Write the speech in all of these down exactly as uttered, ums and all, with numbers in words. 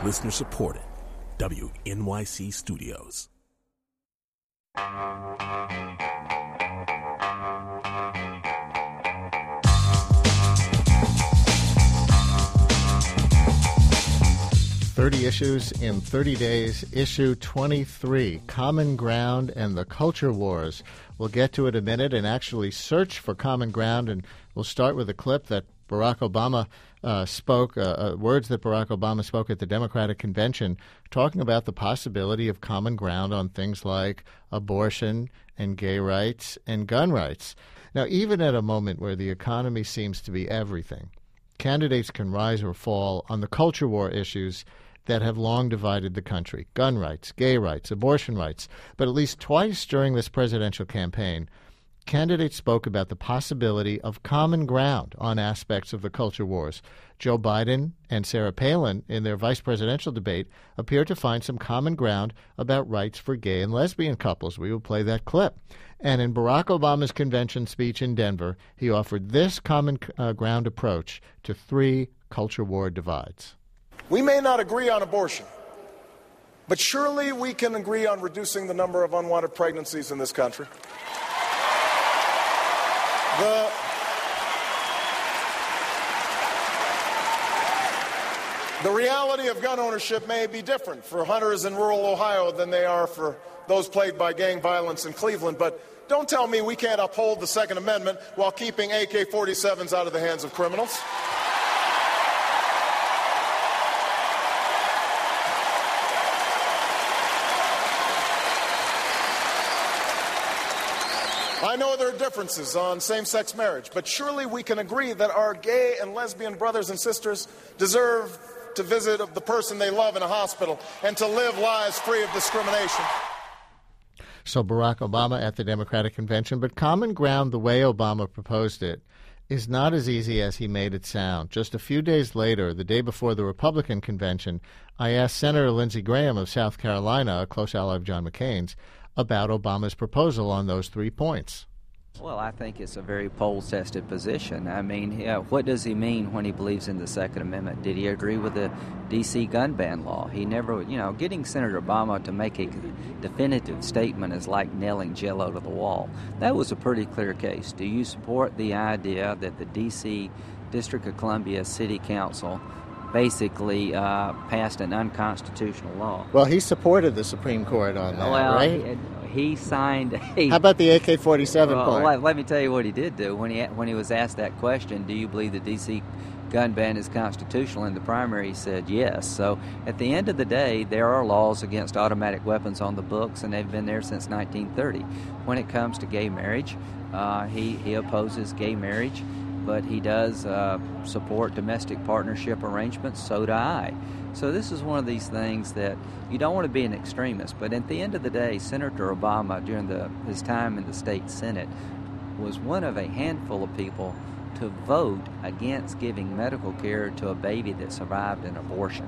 Listener supported. W N Y C Studios. thirty issues in thirty days. Issue twenty-three, Common Ground and the Culture Wars. We'll get to it in a minute and actually search for common ground, and we'll start with a clip that Barack Obama uh, spoke, uh, uh, words that Barack Obama spoke at the Democratic Convention, talking about the possibility of common ground on things like abortion and gay rights and gun rights. Now, even at a moment where the economy seems to be everything, candidates can rise or fall on the culture war issues that have long divided the country: gun rights, gay rights, abortion rights. But at least twice during this presidential campaign, candidates spoke about the possibility of common ground on aspects of the culture wars. Joe Biden and Sarah Palin, in their vice presidential debate, appeared to find some common ground about rights for gay and lesbian couples. We will play that clip. And in Barack Obama's convention speech in Denver, he offered this common uh, ground approach to three culture war divides. We may not agree on abortion, but surely we can agree on reducing the number of unwanted pregnancies in this country. The, the reality of gun ownership may be different for hunters in rural Ohio than they are for those plagued by gang violence in Cleveland, but don't tell me we can't uphold the Second Amendment while keeping A K forty-sevens out of the hands of criminals. I know there are differences on same-sex marriage, but surely we can agree that our gay and lesbian brothers and sisters deserve to visit the person they love in a hospital and to live lives free of discrimination. So Barack Obama at the Democratic Convention, but common ground, the way Obama proposed it, is not as easy as he made it sound. Just a few days later, the day before the Republican convention, I asked Senator Lindsey Graham of South Carolina, a close ally of John McCain's, about Obama's proposal on those three points. Well, I think it's a very poll-tested position. I mean, yeah, what does he mean when he believes in the Second Amendment? Did he agree with the D C gun ban law? He never, you know, getting Senator Obama to make a definitive statement is like nailing Jell-O to the wall. That was a pretty clear case. Do you support the idea that the D C District of Columbia City Council basically uh, passed an unconstitutional law? Well, he supported the Supreme Court on that, well, right? He, he signed a... How about the A K forty-seven well, part? Let, let me tell you what he did do. When he when he was asked that question, do you believe the D C gun ban is constitutional, in the primary he said yes. So at the end of the day, there are laws against automatic weapons on the books, and they've been there since nineteen thirty. When it comes to gay marriage, uh, he, he opposes gay marriage, but he does uh, support domestic partnership arrangements. So do I. So this is one of these things that you don't want to be an extremist, but at the end of the day, Senator Obama, during the, his time in the state Senate, was one of a handful of people to vote against giving medical care to a baby that survived an abortion.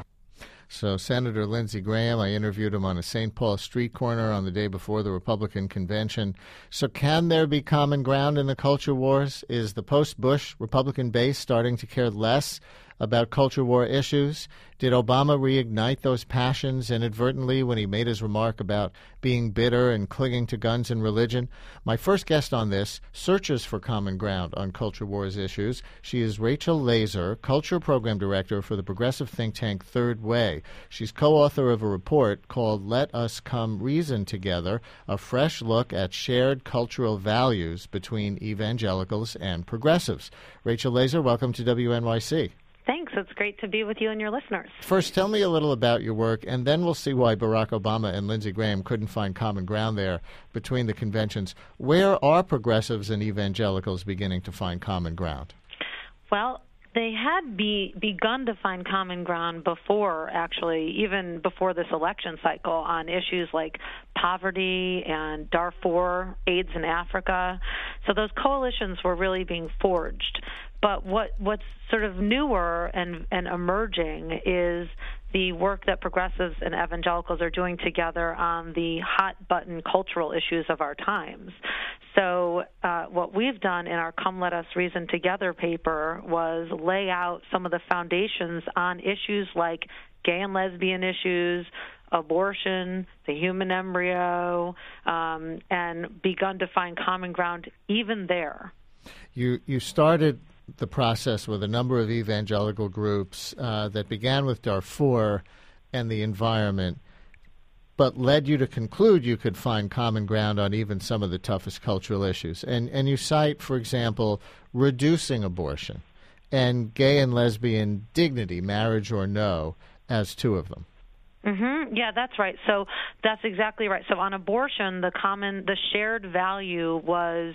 So Senator Lindsey Graham, I interviewed him on a Saint Paul street corner on the day before the Republican convention. So can there be common ground in the culture wars? Is the post-Bush Republican base starting to care less about culture war issues? Did Obama reignite those passions inadvertently when he made his remark about being bitter and clinging to guns and religion? My first guest on this searches for common ground on culture wars issues. She is Rachel Laser, Culture Program Director for the progressive think tank Third Way. She's co-author of a report called Let Us Come Reason Together, a fresh look at shared cultural values between evangelicals and progressives. Rachel Laser, welcome to W N Y C. Thanks. It's great to be with you and your listeners. First, tell me a little about your work, and then we'll see why Barack Obama and Lindsey Graham couldn't find common ground there between the conventions. Where are progressives and evangelicals beginning to find common ground? Well, they had be, begun to find common ground before, actually, even before this election cycle, on issues like poverty and Darfur, AIDS in Africa. So those coalitions were really being forged. But what what's sort of newer and, and emerging is the work that progressives and evangelicals are doing together on the hot-button cultural issues of our times. So uh, what we've done in our Come Let Us Reason Together paper was lay out some of the foundations on issues like gay and lesbian issues, abortion, the human embryo, um, and begun to find common ground even there. You you started the process with a number of evangelical groups uh, that began with Darfur and the environment, but led you to conclude you could find common ground on even some of the toughest cultural issues. And and you cite, for example, reducing abortion and gay and lesbian dignity, marriage or no, as two of them. Mm-hmm. Yeah, that's right. So that's exactly right. So on abortion, the common, the shared value was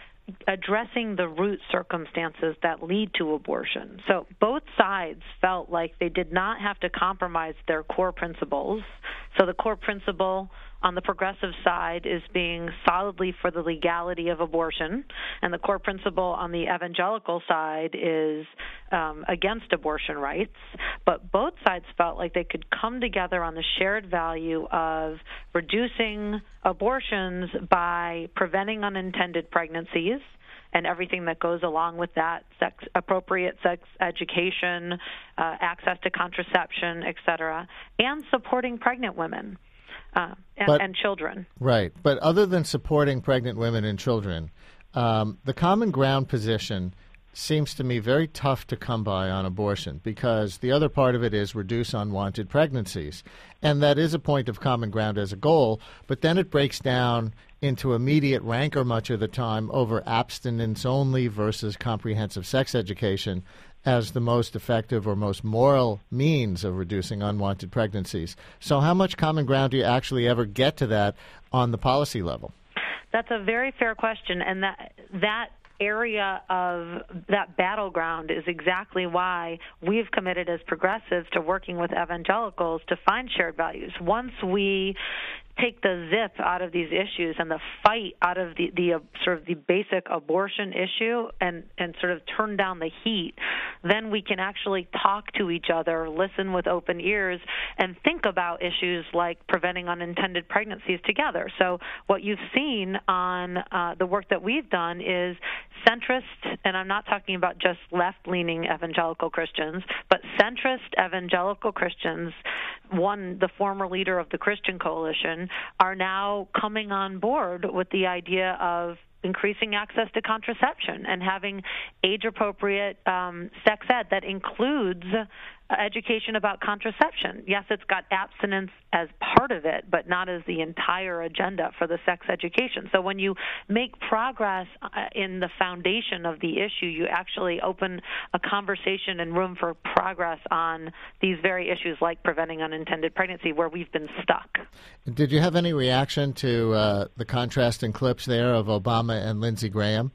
addressing the root circumstances that lead to abortion. So both sides felt like they did not have to compromise their core principles. So the core principle on the progressive side is being solidly for the legality of abortion, and the core principle on the evangelical side is um, against abortion rights. But both sides felt like they could come together on the shared value of reducing abortions by preventing unintended pregnancies and everything that goes along with that, sex, appropriate sex education, uh, access to contraception, et cetera, and supporting pregnant women uh, and, but, and children. Right. But other than supporting pregnant women and children, um, the common ground position seems to me very tough to come by on abortion, because the other part of it is reduce unwanted pregnancies. And that is a point of common ground as a goal, but then it breaks down into immediate rancor much of the time over abstinence only versus comprehensive sex education as the most effective or most moral means of reducing unwanted pregnancies. So how much common ground do you actually ever get to that on the policy level? That's a very fair question, and that that area of that battleground is exactly why we've committed as progressives to working with evangelicals to find shared values. Once we take the zip out of these issues and the fight out of the, the uh, sort of the basic abortion issue and, and sort of turn down the heat, then we can actually talk to each other, listen with open ears, and think about issues like preventing unintended pregnancies together. So what you've seen on uh, the work that we've done is centrist, and I'm not talking about just left-leaning evangelical Christians, but centrist evangelical Christians, one, the former leader of the Christian Coalition, are now coming on board with the idea of increasing access to contraception and having age-appropriate um, sex ed that includes education about contraception. Yes, it's got abstinence as part of it, but not as the entire agenda for the sex education. So when you make progress in the foundation of the issue, you actually open a conversation and room for progress on these very issues like preventing unintended pregnancy, where we've been stuck. Did you have any reaction to uh, the contrasting clips there of Obama and Lindsey Graham?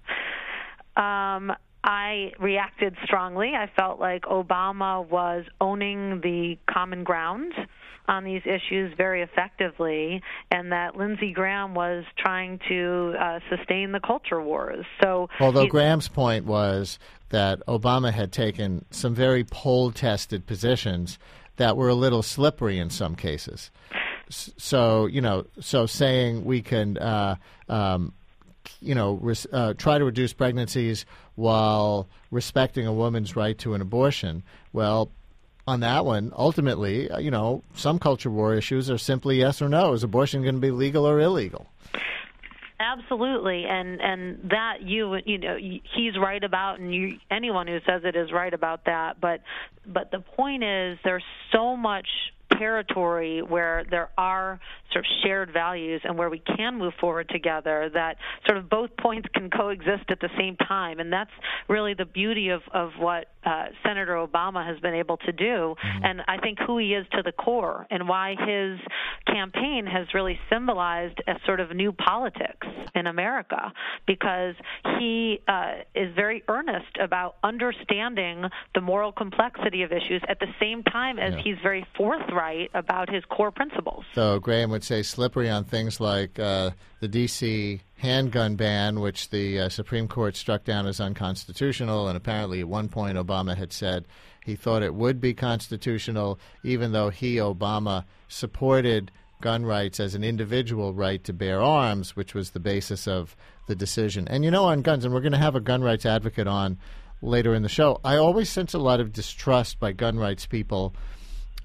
Um, I reacted strongly. I felt like Obama was owning the common ground on these issues very effectively, and that Lindsey Graham was trying to uh, sustain the culture wars. So, although he, Graham's point was that Obama had taken some very poll-tested positions that were a little slippery in some cases. So, you know, so saying we can, uh, um, you know, res- uh, try to reduce pregnancies while respecting a woman's right to an abortion, well, on that one, ultimately, you know, some culture war issues are simply yes or no. Is abortion going to be legal or illegal? Absolutely, and and that you you know he's right about, and you, anyone who says it is right about that. But but the point is, there's so much territory where there are sort of shared values and where we can move forward together, that sort of both points can coexist at the same time. And that's really the beauty of, of what uh, Senator Obama has been able to do. Mm-hmm. And I think who he is to the core, and why his campaign has really symbolized a sort of new politics in America, because he uh, is very earnest about understanding the moral complexity of issues at the same time as yeah. he's very forthright about his core principles. So Graham would say slippery on things like uh, the D C handgun ban, which the uh, Supreme Court struck down as unconstitutional, and apparently at one point Obama had said he thought it would be constitutional, even though he, Obama, supported gun rights as an individual right to bear arms, which was the basis of the decision. And you know, on guns, and we're going to have a gun rights advocate on later in the show, I always sense a lot of distrust by gun rights people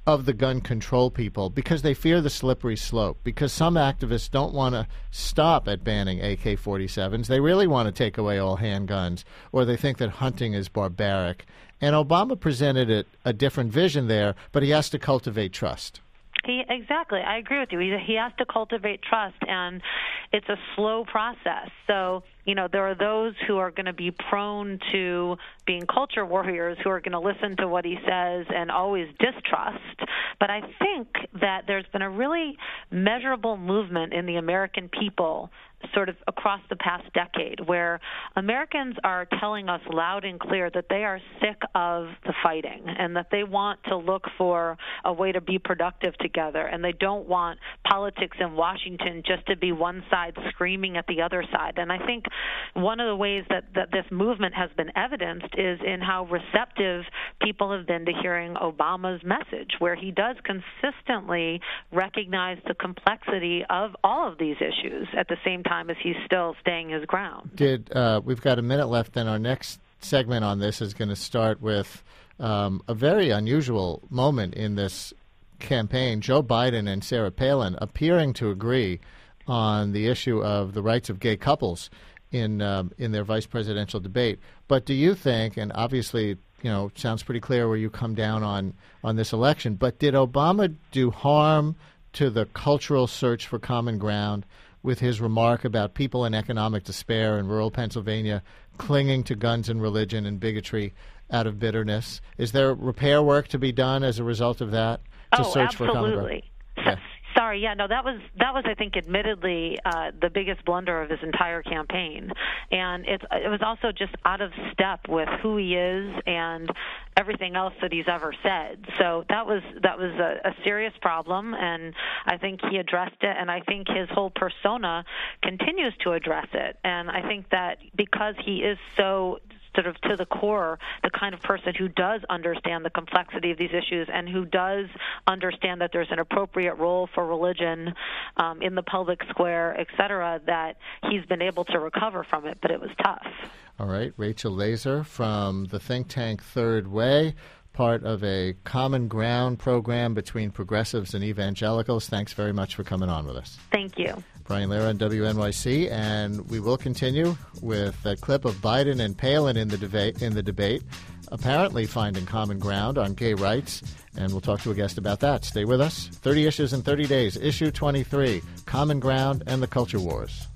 of the gun control people because they fear the slippery slope, because some activists don't want to stop at banning A K forty-sevens. They really want to take away all handguns, or they think that hunting is barbaric. And Obama presented a, a different vision there, but he has to cultivate trust. He, exactly. I agree with you. He, he has to cultivate trust, and it's a slow process. So, you know, there are those who are going to be prone to being culture warriors who are going to listen to what he says and always distrust. But I think that there's been a really measurable movement in the American people sort of across the past decade where Americans are telling us loud and clear that they are sick of the fighting and that they want to look for a way to be productive together, and they don't want politics in Washington just to be one side screaming at the other side. And I think one of the ways that, that this movement has been evidenced is in how receptive people have been to hearing Obama's message, where he does consistently recognize the complexity of all of these issues at the same time as he's still staying his ground. Did uh, we've got a minute left, and our next segment on this is going to start with um, a very unusual moment in this campaign. Joe Biden and Sarah Palin appearing to agree on the issue of the rights of gay couples in um, in their vice presidential debate. But do you think, and obviously, you know, it sounds pretty clear where you come down on, on this election, but did Obama do harm to the cultural search for common ground with his remark about people in economic despair in rural Pennsylvania clinging to guns and religion and bigotry out of bitterness? Is there repair work to be done as a result of that to oh, search for common ground? Yeah. Sorry, yeah, no, that was that was I think admittedly uh, the biggest blunder of his entire campaign, and it's it was also just out of step with who he is and everything else that he's ever said. So that was that was a, a serious problem, and I think he addressed it, and I think his whole persona continues to address it, and I think that because he is so sort of to the core, the kind of person who does understand the complexity of these issues and who does understand that there's an appropriate role for religion um, in the public square, et cetera, that he's been able to recover from it, but it was tough. All right. Rachel Laser from the think tank Third Way, part of a common ground program between progressives and evangelicals. Thanks very much for coming on with us. Thank you. Brian Lehrer on W N Y C, and we will continue with a clip of Biden and Palin in the debate, in the debate, apparently finding common ground on gay rights, and we'll talk to a guest about that. Stay with us. thirty Issues in thirty Days, Issue twenty-three, Common Ground and the Culture Wars.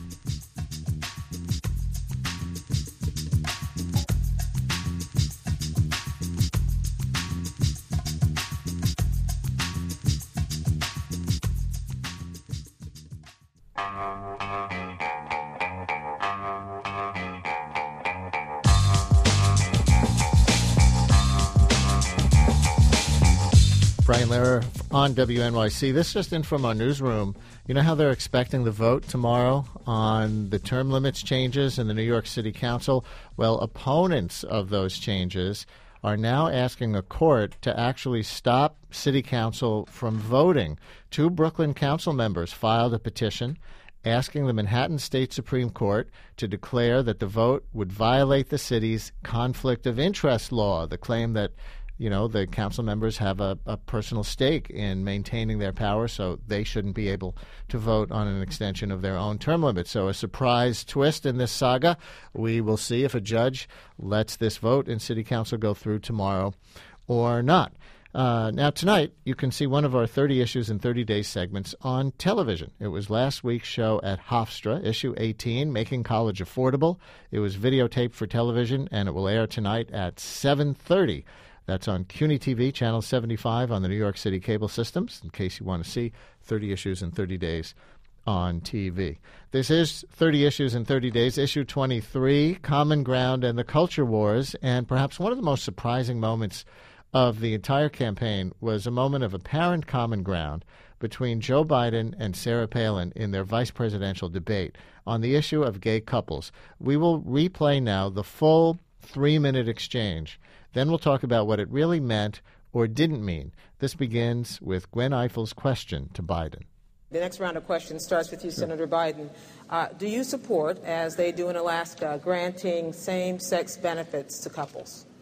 Brian Lehrer on W N Y C. This just in from our newsroom. You know how they're expecting the vote tomorrow on the term limits changes in the New York City Council? Well, opponents of those changes are now asking a court to actually stop City Council from voting. Two Brooklyn council members filed a petition asking the Manhattan State Supreme Court to declare that the vote would violate the city's conflict of interest law, the claim that you know, the council members have a, a personal stake in maintaining their power, so they shouldn't be able to vote on an extension of their own term limit. So a surprise twist in this saga. We will see if a judge lets this vote in City Council go through tomorrow or not. Uh, now, tonight, you can see one of our thirty Issues in thirty Days segments on television. It was last week's show at Hofstra, Issue eighteen, Making College Affordable. It was videotaped for television, and it will air tonight at seven thirty. That's on C U N Y T V, Channel seventy-five on the New York City cable systems, in case you want to see thirty Issues in thirty Days on T V. This is thirty Issues in thirty Days, Issue twenty-three, Common Ground and the Culture Wars, and perhaps one of the most surprising moments of the entire campaign was a moment of apparent common ground between Joe Biden and Sarah Palin in their vice presidential debate on the issue of gay couples. We will replay now the full three-minute exchange. Then we'll talk about what it really meant or didn't mean. This begins with Gwen Eifel's question to Biden. The next round of questions starts with you, Senator Biden. Uh, do you support, as they do in Alaska, granting same-sex benefits to couples?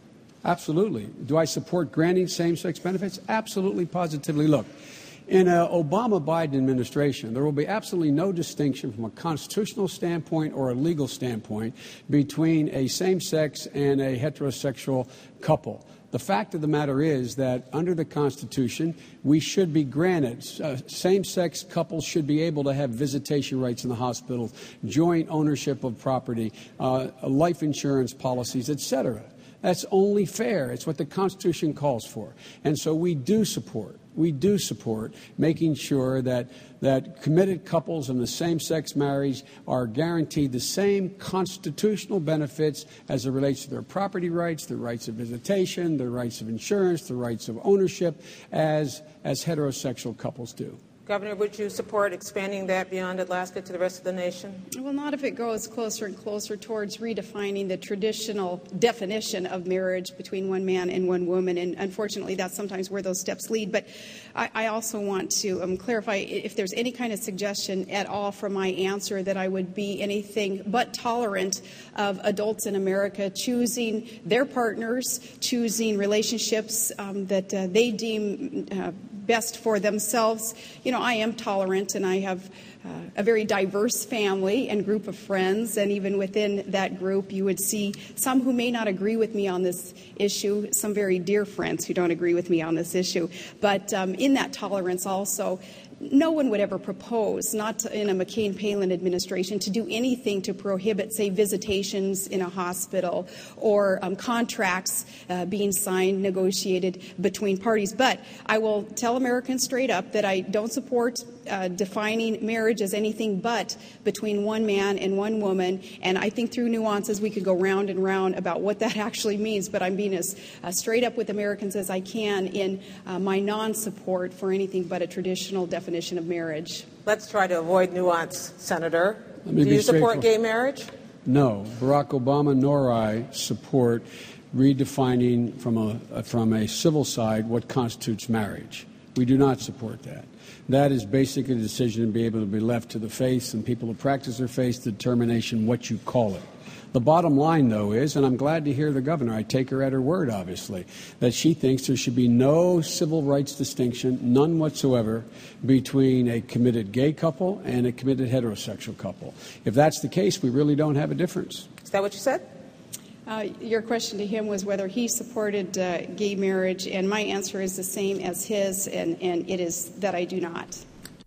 Absolutely. Do I support granting same-sex benefits? Absolutely, positively. Look, in an Obama-Biden administration, there will be absolutely no distinction from a constitutional standpoint or a legal standpoint between a same-sex and a heterosexual couple. The fact of the matter is that under the Constitution, we should be granted, uh, same-sex couples should be able to have visitation rights in the hospitals, joint ownership of property, uh, life insurance policies, et cetera. That's only fair. It's what the Constitution calls for. And so we do support, we do support making sure that, that committed couples in the same-sex marriage are guaranteed the same constitutional benefits as it relates to their property rights, their rights of visitation, their rights of insurance, their rights of ownership, as, as heterosexual couples do. Governor, would you support expanding that beyond Alaska to the rest of the nation? Well, not if it goes closer and closer towards redefining the traditional definition of marriage between one man and one woman. And unfortunately, that's sometimes where those steps lead. But I, I also want to um, clarify if there's any kind of suggestion at all from my answer that I would be anything but tolerant of adults in America choosing their partners, choosing relationships um, that uh, they deem uh, best for themselves. You know, I am tolerant, and I have uh, a very diverse family and group of friends, and even within that group, you would see some who may not agree with me on this issue, some very dear friends who don't agree with me on this issue. But um, in that tolerance also, no one would ever propose, not in a McCain-Palin administration, to do anything to prohibit, say, visitations in a hospital or um, contracts uh, being signed, negotiated between parties. But I will tell Americans straight up that I don't support uh, defining marriage as anything but between one man and one woman. And I think through nuances we could go round and round about what that actually means. But I'm being as uh, straight up with Americans as I can in uh, my non-support for anything but a traditional definition definition of marriage. Let's try to avoid nuance, Senator. Do you support gay marriage? No. Barack Obama nor I support redefining from a, from a civil side what constitutes marriage. We do not support that. That is basically a decision to be able to be left to the faith and people who practice their faith, the determination what you call it. The bottom line, though, is, and I'm glad to hear the governor, I take her at her word, obviously, that she thinks there should be no civil rights distinction, none whatsoever, between a committed gay couple and a committed heterosexual couple. If that's the case, we really don't have a difference. Is that what you said? Uh, your question to him was whether he supported uh, gay marriage, and my answer is the same as his, and, and it is that I do not.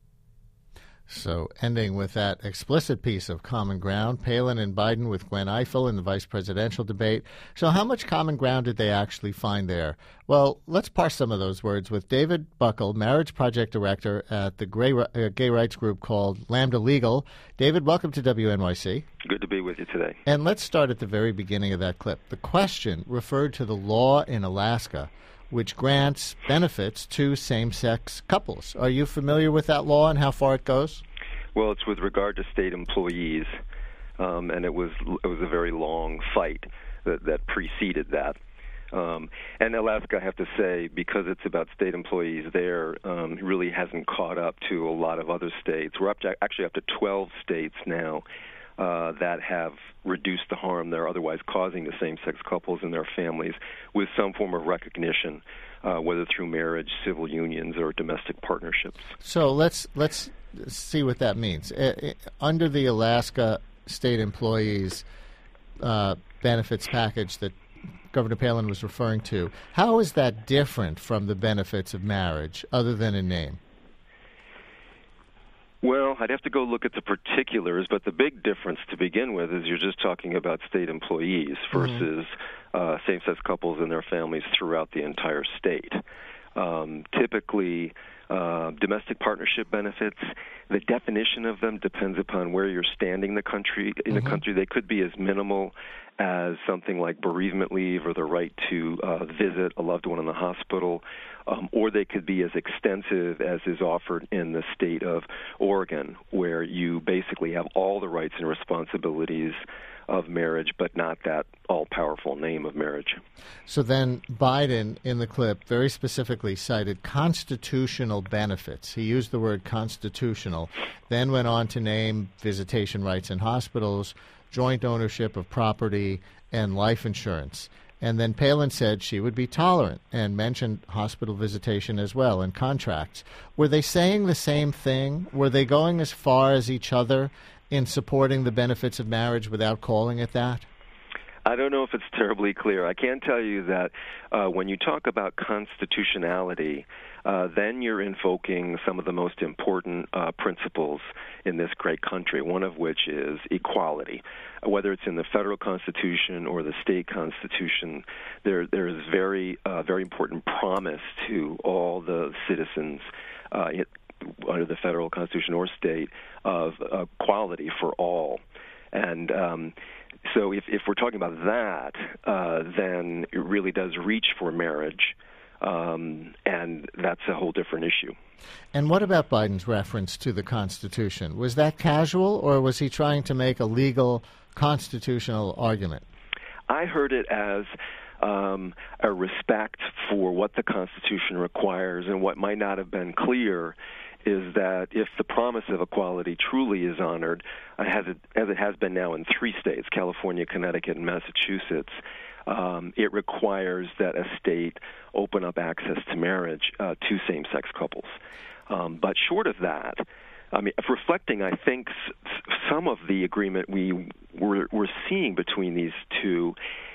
So ending with that explicit piece of common ground, Palin and Biden with Gwen Ifill in the vice presidential debate. So how much common ground did they actually find there? Well, let's parse some of those words with David Buckle, marriage project director at the gay, uh, gay rights group called Lambda Legal. David, welcome to W N Y C. Good to be with you today. And let's start at the very beginning of that clip. The question referred to the law in Alaska which grants benefits to same-sex couples. Are you familiar with that law and how far it goes? Well, it's with regard to state employees, um, and it was it was a very long fight that, that preceded that. Um, and Alaska, I have to say, because it's about state employees there, um, really hasn't caught up to a lot of other states. We're up to, actually up to twelve states now uh, that have reduced the harm they're otherwise causing to same-sex couples and their families with some form of recognition, uh, whether through marriage, civil unions, or domestic partnerships. So let's let's see what that means. Uh, under the Alaska state employees uh, benefits package that Governor Palin was referring to, how is that different from the benefits of marriage, other than in name? Well, I'd have to go look at the particulars, but the big difference to begin with is you're just talking about state employees versus mm-hmm. uh, same-sex couples and their families throughout the entire state. Um, typically, uh, domestic partnership benefits, the definition of them depends upon where you're standing in the country. In mm-hmm. the country, they could be as minimal as something like bereavement leave or the right to uh, visit a loved one in the hospital, um, or they could be as extensive as is offered in the state of Oregon, where you basically have all the rights and responsibilities of marriage, but not that all-powerful name of marriage. So then Biden, in the clip, very specifically cited constitutional benefits. He used the word constitutional, then went on to name visitation rights in hospitals, joint ownership of property, and life insurance. And then Palin said she would be tolerant and mentioned hospital visitation as well and contracts. Were they saying the same thing? Were they going as far as each other in supporting the benefits of marriage without calling it that? I don't know if it's terribly clear. I can tell you that uh, when you talk about constitutionality, uh, then you're invoking some of the most important uh, principles in this great country, one of which is equality. Whether it's in the federal constitution or the state constitution, there there is very, uh, very important promise to all the citizens uh, it, under the federal constitution or state of uh, equality for all. And um, so if, if we're talking about that, uh, then it really does reach for marriage, um, and that's a whole different issue. And what about Biden's reference to the Constitution? Was that casual, or was he trying to make a legal constitutional argument? I heard it as um, a respect for what the Constitution requires, and what might not have been clear is that if the promise of equality truly is honored, as it, as it has been now in three states, California, Connecticut, and Massachusetts, um, it requires that a state open up access to marriage uh, to same-sex couples. Um, but short of that, I mean, reflecting, I think, s- some of the agreement we were, were seeing between these two,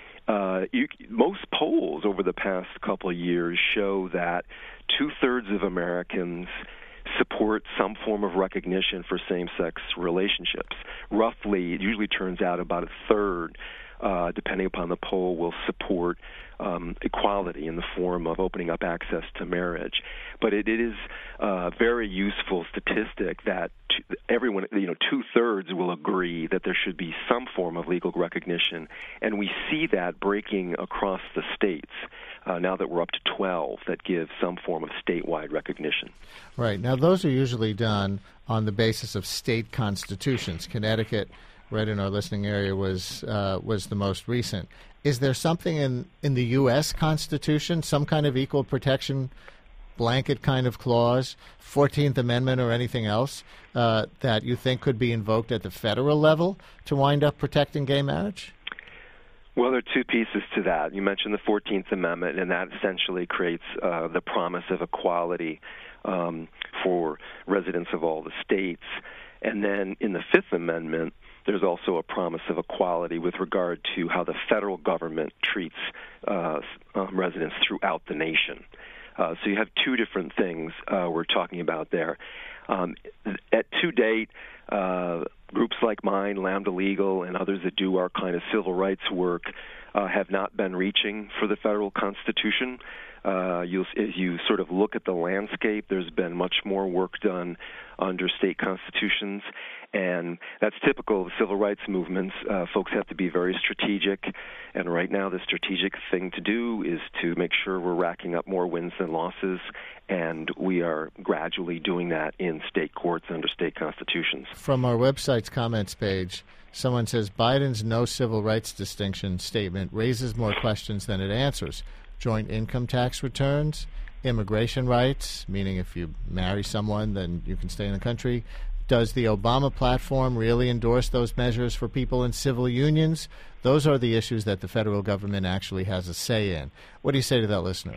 uh, you, most polls over the past couple of years show that two-thirds of Americans support some form of recognition for same-sex relationships. Roughly, it usually turns out about a third, uh, depending upon the poll, will support um, equality in the form of opening up access to marriage. But it, it is a very useful statistic that t- everyone, you know, two-thirds will agree that there should be some form of legal recognition, and we see that breaking across the states. Uh, now that we're up to twelve that give some form of statewide recognition. Right. Now, those are usually done on the basis of state constitutions. Connecticut, right in our listening area, was uh, was the most recent. Is there something in, in the U S Constitution, some kind of equal protection blanket kind of clause, fourteenth Amendment or anything else, uh, that you think could be invoked at the federal level to wind up protecting gay marriage? Well, there are two pieces to that. You mentioned the fourteenth Amendment, and that essentially creates uh, the promise of equality um, for residents of all the states. And then in the fifth Amendment, there's also a promise of equality with regard to how the federal government treats uh, um, residents throughout the nation. Uh, so you have two different things uh, we're talking about there. Um, at to date, uh, groups like mine, Lambda Legal, and others that do our kind of civil rights work uh, have not been reaching for the federal Constitution. Uh, you'll, as you sort of look at the landscape, there's been much more work done under state constitutions, and that's typical of civil rights movements. Uh, folks have to be very strategic, and right now the strategic thing to do is to make sure we're racking up more wins than losses, and we are gradually doing that in state courts under state constitutions. From our website's comments page, someone says Biden's no civil rights distinction statement raises more questions than it answers. Joint income tax returns, immigration rights, meaning if you marry someone, then you can stay in the country. Does the Obama platform really endorse those measures for people in civil unions? Those are the issues that the federal government actually has a say in. What do you say to that listener?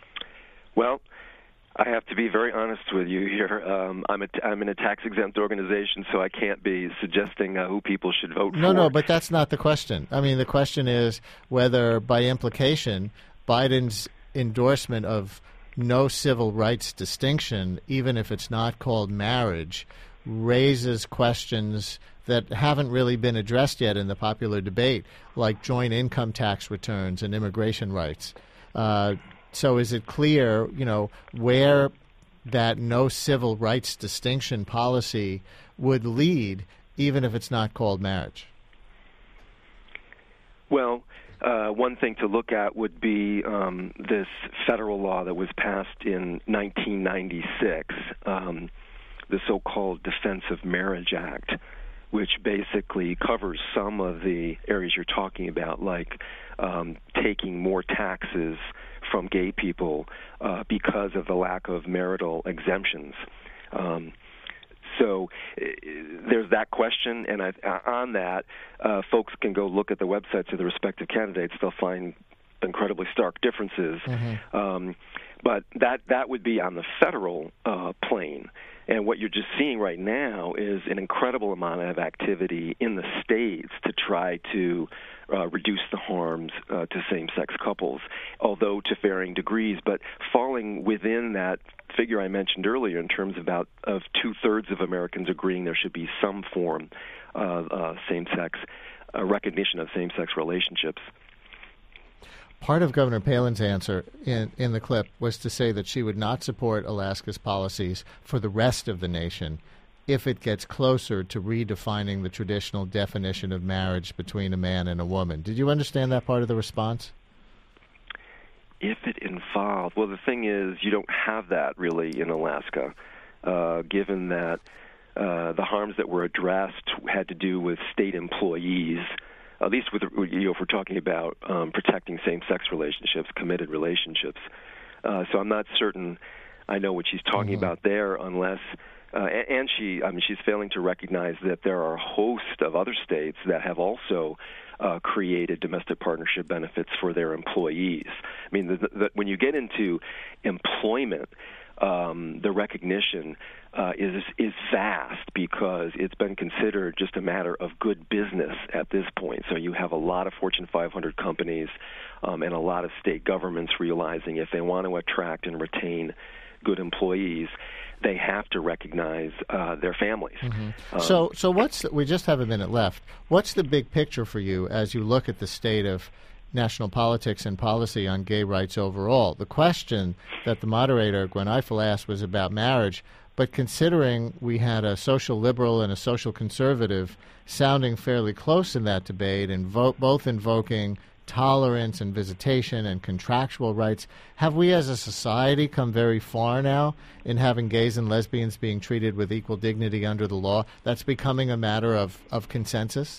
Well, I have to be very honest with you here. Um, I'm, a, I'm in a tax-exempt organization, so I can't be suggesting uh, who people should vote no, for. No, no, but that's not the question. I mean, the question is whether, by implication, Biden's endorsement of no civil rights distinction, even if it's not called marriage, raises questions that haven't really been addressed yet in the popular debate, like joint income tax returns and immigration rights. Uh, so is it clear, you know, where that no civil rights distinction policy would lead, even if it's not called marriage? Well, Uh, one thing to look at would be um, this federal law that was passed in nineteen ninety-six, um, the so-called Defense of Marriage Act, which basically covers some of the areas you're talking about, like um, taking more taxes from gay people uh, because of the lack of marital exemptions. Um, So uh, there's that question, and I, uh, on that, uh, folks can go look at the websites of the respective candidates. They'll find incredibly stark differences. Mm-hmm. Um, but that that would be on the federal uh, plane. And what you're just seeing right now is an incredible amount of activity in the states to try to uh, reduce the harms uh, to same-sex couples, although to varying degrees, but falling within that figure I mentioned earlier in terms of about of two-thirds of Americans agreeing there should be some form of uh, same-sex uh, recognition of same-sex relationships. Part of Governor Palin's answer in, in the clip was to say that she would not support Alaska's policies for the rest of the nation if it gets closer to redefining the traditional definition of marriage between a man and a woman. Did you understand that part of the response? If it involved, well, the thing is, you don't have that really in Alaska, uh, given that uh, the harms that were addressed had to do with state employees. At least with, you know, if we're talking about um, protecting same-sex relationships, committed relationships. Uh, so I'm not certain I know what she's talking mm-hmm. about there, unless, uh, and, and she, I mean, she's failing to recognize that there are a host of other states that have also uh, created domestic partnership benefits for their employees. I mean, the, the, when you get into employment, um, the recognition uh, is is vast because it's been considered just a matter of good business at this point. So you have a lot of Fortune five hundred companies um, and a lot of state governments realizing if they want to attract and retain good employees, they have to recognize uh, their families. Mm-hmm. Um, so, so what's the, we just have a minute left. What's the big picture for you as you look at the state of national politics and policy on gay rights overall? The question that the moderator, Gwen Ifill, asked was about marriage, but considering we had a social liberal and a social conservative sounding fairly close in that debate and vo- both invoking tolerance and visitation and contractual rights, have we as a society come very far now in having gays and lesbians being treated with equal dignity under the law? That's becoming a matter of, of consensus?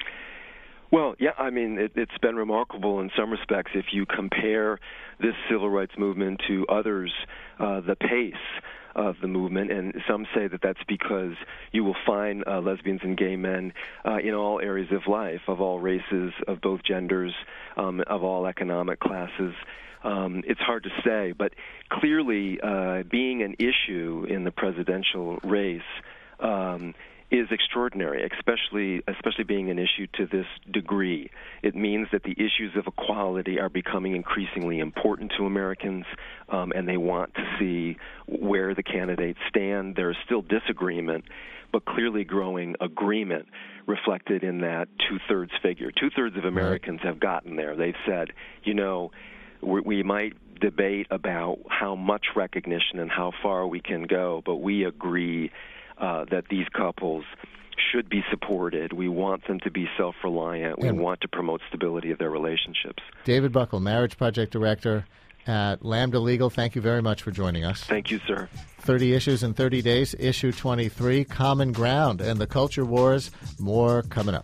Well, yeah, I mean, it, it's been remarkable in some respects. If you compare this civil rights movement to others, uh, the pace of the movement, and some say that that's because you will find uh, lesbians and gay men uh, in all areas of life, of all races, of both genders, um, of all economic classes. Um, it's hard to say, but clearly uh, being an issue in the presidential race um, is extraordinary, especially especially being an issue to this degree. It means that the issues of equality are becoming increasingly important to Americans, um, and they want to see where the candidates stand. There is still disagreement, but clearly growing agreement reflected in that two-thirds figure. Two-thirds of Americans have gotten there. They've said, you know, we, we might debate about how much recognition and how far we can go, but we agree Uh, that these couples should be supported. We want them to be self-reliant. We and want to promote stability of their relationships. David Buckle, Marriage Project Director at Lambda Legal, thank you very much for joining us. Thank you, sir. thirty Issues in thirty days, Issue twenty-three, Common Ground and the Culture Wars. More coming up.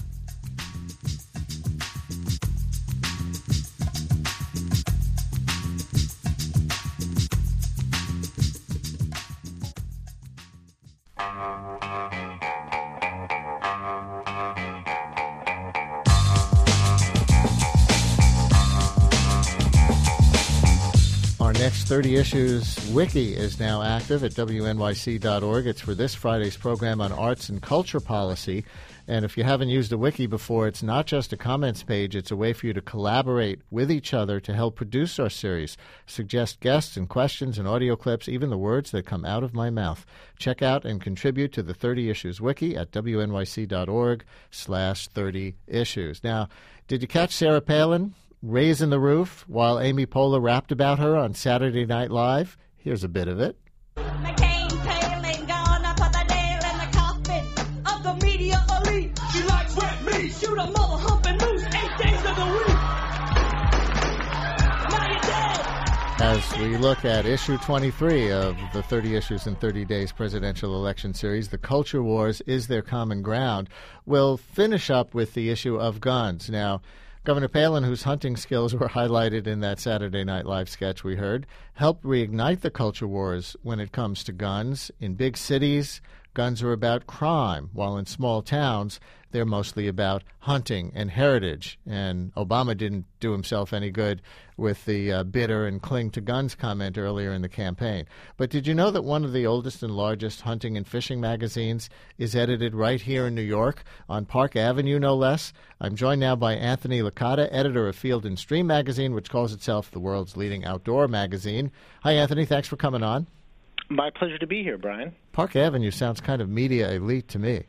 Next thirty Issues Wiki is now active at W N Y C dot org. It's for this Friday's program on arts and culture policy. And if you haven't used a wiki before, it's not just a comments page. It's a way for you to collaborate with each other to help produce our series, suggest guests and questions and audio clips, even the words that come out of my mouth. Check out and contribute to the thirty Issues Wiki at W N Y C dot org slash thirty issues. Now, did you catch Sarah Palin raising the roof while Amy Poehler rapped about her on Saturday Night Live? Here's a bit of it. McCain Palin gone up on the nail in the coffin of the media elite. She likes wet meat. Shoot a mother humping moose eight days of the week. Now you're dead. As we look at issue twenty-three of the thirty Issues in thirty days presidential election series, The Culture Wars, Is There Common Ground? We'll finish up with the issue of guns. Now, Governor Palin, whose hunting skills were highlighted in that Saturday Night Live sketch we heard, helped reignite the culture wars when it comes to guns in big cities, guns are about crime, while in small towns they're mostly about hunting and heritage. And Obama didn't do himself any good with the uh, bitter and cling to guns comment earlier in the campaign. But did you know that one of the oldest and largest hunting and fishing magazines is edited right here in New York, on Park Avenue, no less? I'm joined now by Anthony Licata, editor of Field and Stream magazine, which calls itself the world's leading outdoor magazine. Hi, Anthony. Thanks for coming on. My pleasure to be here, Brian. Park Avenue sounds kind of media elite to me.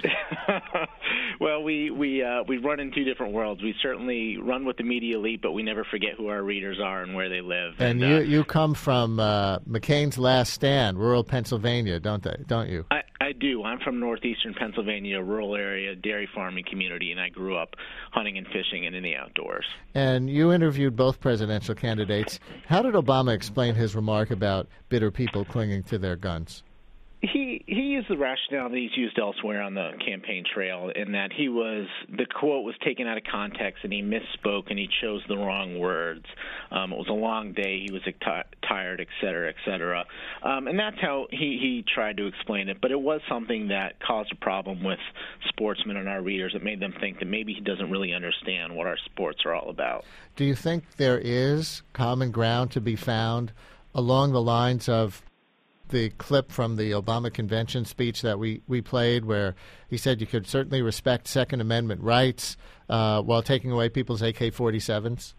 Well, we we uh, we run in two different worlds. We certainly run with the media elite, but we never forget who our readers are and where they live. And, and you uh, you come from uh, McCain's Last Stand, rural Pennsylvania, don't they? Don't you? I, I do. I'm from northeastern Pennsylvania, a rural area, dairy farming community, and I grew up hunting and fishing and in the outdoors. And you interviewed both presidential candidates. How did Obama explain his remark about bitter people clinging to their guns? He he used the rationale that he's used elsewhere on the campaign trail, in that he was the quote was taken out of context and he misspoke and he chose the wrong words. Um, it was a long day. He was tired, et cetera, et cetera. Um, and that's how he, he tried to explain it. But it was something that caused a problem with sportsmen and our readers. It made them think that maybe he doesn't really understand what our sports are all about. Do you think there is common ground to be found along the lines of the clip from the Obama convention speech that we, we played, where he said you could certainly respect Second Amendment rights uh, while taking away people's A K forty-sevens?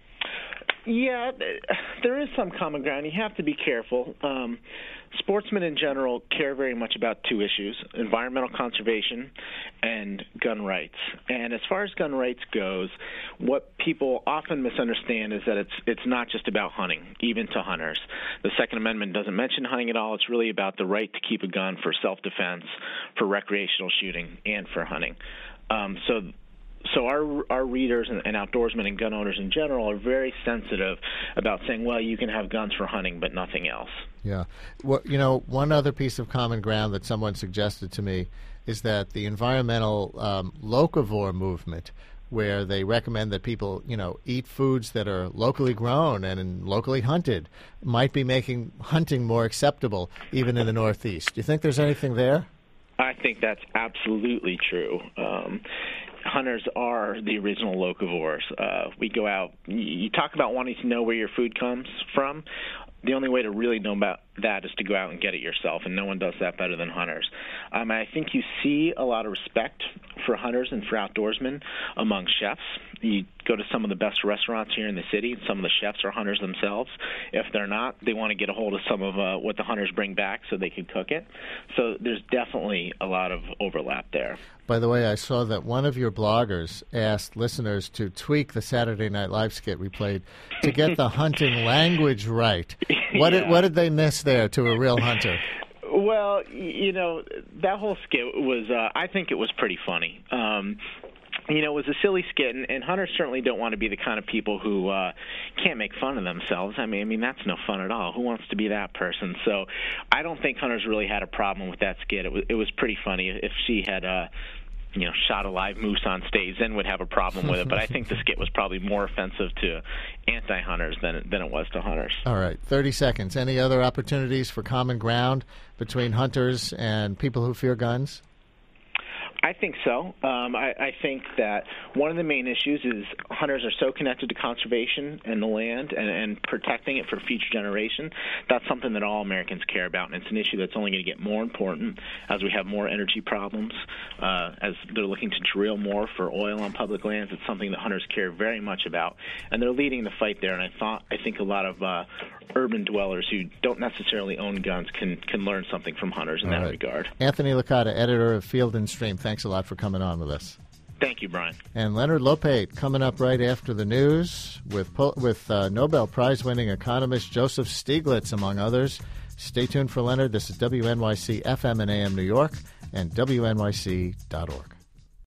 Yeah, there is some common ground. You have to be careful. Um, sportsmen in general care very much about two issues: environmental conservation and gun rights. And as far as gun rights goes, what people often misunderstand is that it's it's not just about hunting, even to hunters. The Second Amendment doesn't mention hunting at all. It's really about the right to keep a gun for self-defense, for recreational shooting, and for hunting. Um, so So our our readers and, and outdoorsmen and gun owners in general are very sensitive about saying, well, you can have guns for hunting, but nothing else. Yeah. Well, you know, one other piece of common ground that someone suggested to me is that the environmental um, locavore movement, where they recommend that people, you know, eat foods that are locally grown and locally hunted, might be making hunting more acceptable, even in the Northeast. Do you think there's anything there? I think that's absolutely true. Um, hunters are the original locavores. Uh, we go out. You talk about wanting to know where your food comes from. The only way to really know about that is to go out and get it yourself, and no one does that better than hunters. Um, I think you see a lot of respect for hunters and for outdoorsmen among chefs. You go to some of the best restaurants here in the city, and some of the chefs are hunters themselves. If they're not, they want to get a hold of some of uh, what the hunters bring back so they can cook it. So there's definitely a lot of overlap there. By the way, I saw that one of your bloggers asked listeners to tweak the Saturday Night Live skit we played to get the hunting language right. What yeah. did what did they miss there to a real hunter? Well, you know, that whole skit was, uh, I think it was pretty funny. Um, You know, it was a silly skit, and, and hunters certainly don't want to be the kind of people who uh, can't make fun of themselves. I mean, I mean that's no fun at all. Who wants to be that person? So I don't think hunters really had a problem with that skit. It was, it was pretty funny. If she had, uh, you know, shot a live moose on stage, then would have a problem with it. But I think the skit was probably more offensive to anti-hunters than, than it was to hunters. All right, thirty seconds. Any other opportunities for common ground between hunters and people who fear guns? I think so. Um, I, I think that one of the main issues is hunters are so connected to conservation and the land and, and protecting it for future generations. That's something that all Americans care about, and it's an issue that's only going to get more important as we have more energy problems, uh, as they're looking to drill more for oil on public lands. It's something that hunters care very much about, and they're leading the fight there. And I thought, I think a lot of uh, urban dwellers who don't necessarily own guns can, can learn something from hunters in all that right. regard. Anthony Licata, editor of Field and Stream. Thanks a lot for coming on with us. Thank you, Brian. And Leonard Lopate coming up right after the news with with uh, Nobel Prize-winning economist Joseph Stiglitz, among others. Stay tuned for Leonard. This is W N Y C F M and A M New York and W N Y C dot org.